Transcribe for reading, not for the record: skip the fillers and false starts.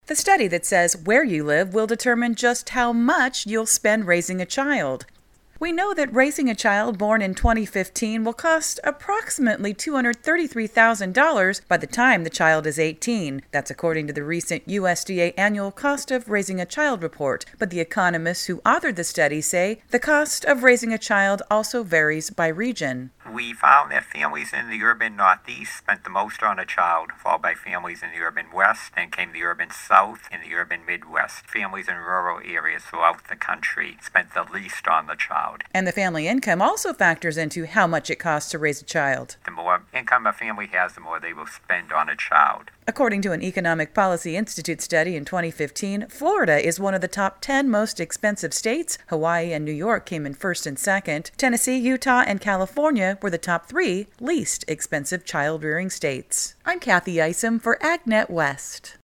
The study that says where you live will determine just how much you'll spend raising a child. We know that raising a child born in 2015 will cost approximately $233,000 by the time the child is 18. That's according to the recent USDA Annual Cost of Raising a Child report. But the economists who authored the study say the cost of raising a child also varies by region. We found that families in the urban Northeast spent the most on a child, followed by families in the urban West, then came the urban South and the urban Midwest. Families in rural areas throughout the country spent the least on the child. And the family income also factors into how much it costs to raise a child. The more income a family has, the more they will spend on a child. According to an Economic Policy Institute study in 2015, Florida is one of the top 10 most expensive states. Hawaii and New York came in first and second. Tennessee, Utah, and California were the top 3 least expensive child-rearing states. I'm Kathy Isom for AgNet West.